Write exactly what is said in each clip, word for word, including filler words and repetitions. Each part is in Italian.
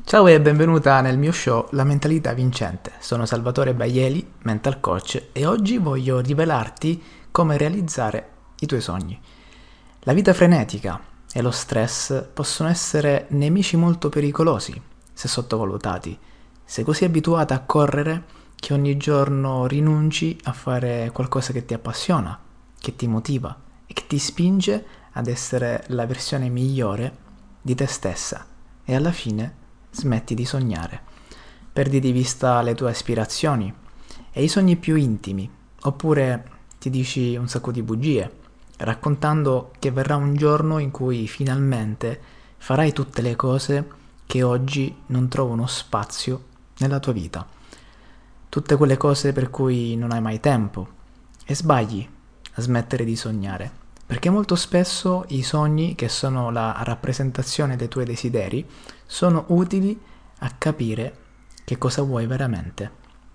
Ciao e benvenuta nel mio show La mentalità vincente. Sono Salvatore Baieli, mental coach, e oggi voglio rivelarti come realizzare i tuoi sogni. La vita frenetica e lo stress possono essere nemici molto pericolosi se sottovalutati. Sei così abituata a correre che ogni giorno rinunci a fare qualcosa che ti appassiona, che ti motiva e che ti spinge ad essere la versione migliore di te stessa e alla fine smetti di sognare, perdi di vista le tue aspirazioni e i sogni più intimi, oppure ti dici un sacco di bugie, raccontando che verrà un giorno in cui finalmente farai tutte le cose che oggi non trovano spazio nella tua vita, tutte quelle cose per cui non hai mai tempo, e sbagli a smettere di sognare, perché molto spesso i sogni, che sono la rappresentazione dei tuoi desideri, sono utili a capire che cosa vuoi veramente.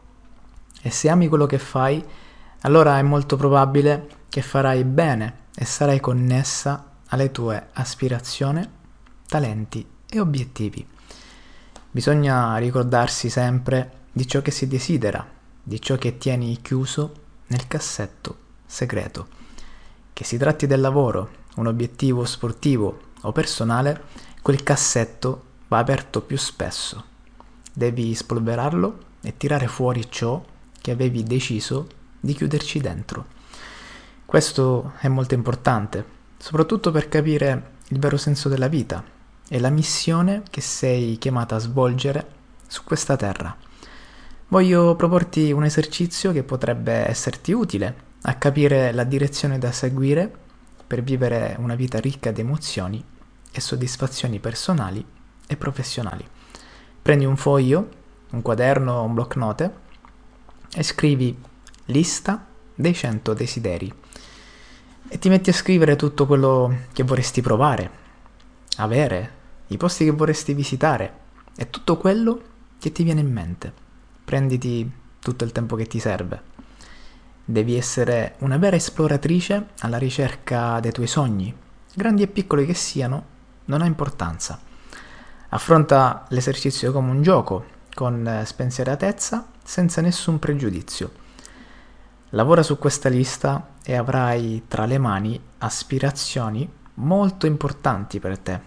E se ami quello che fai, allora è molto probabile che farai bene e sarai connessa alle tue aspirazioni, talenti e obiettivi. Bisogna ricordarsi sempre di ciò che si desidera, di ciò che tieni chiuso nel cassetto segreto. Che si tratti del lavoro, un obiettivo sportivo o personale, quel cassetto va aperto più spesso. Devi spolverarlo e tirare fuori ciò che avevi deciso di chiuderci dentro. Questo è molto importante, soprattutto per capire il vero senso della vita e la missione che sei chiamata a svolgere su questa terra. Voglio proporti un esercizio che potrebbe esserti utile a capire la direzione da seguire per vivere una vita ricca di emozioni e soddisfazioni personali e professionali. Prendi un foglio, un quaderno o un bloc note e scrivi lista dei cento desideri e ti metti a scrivere tutto quello che vorresti provare, avere, i posti che vorresti visitare e tutto quello che ti viene in mente. Prenditi tutto il tempo che ti serve. Devi essere una vera esploratrice alla ricerca dei tuoi sogni, grandi e piccoli che siano, non ha importanza. Affronta l'esercizio come un gioco, con spensieratezza, senza nessun pregiudizio. Lavora su questa lista e avrai tra le mani aspirazioni molto importanti per te.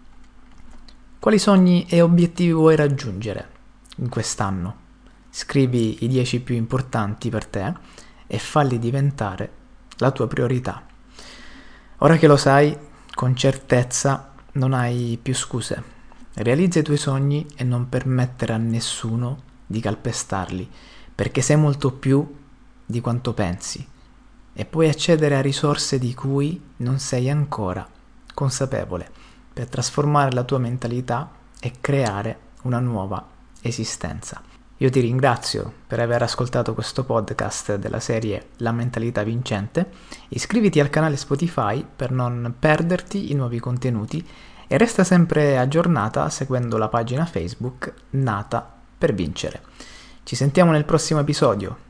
Quali sogni e obiettivi vuoi raggiungere in quest'anno? Scrivi i dieci più importanti per te e falli diventare la tua priorità. Ora che lo sai, con certezza non hai più scuse. Realizza i tuoi sogni e non permettere a nessuno di calpestarli, perché sei molto più di quanto pensi e puoi accedere a risorse di cui non sei ancora consapevole per trasformare la tua mentalità e creare una nuova esistenza. Io ti ringrazio per aver ascoltato questo podcast della serie La mentalità vincente. Iscriviti al canale Spotify per non perderti i nuovi contenuti e resta sempre aggiornata seguendo la pagina Facebook Nata per Vincere. Ci sentiamo nel prossimo episodio.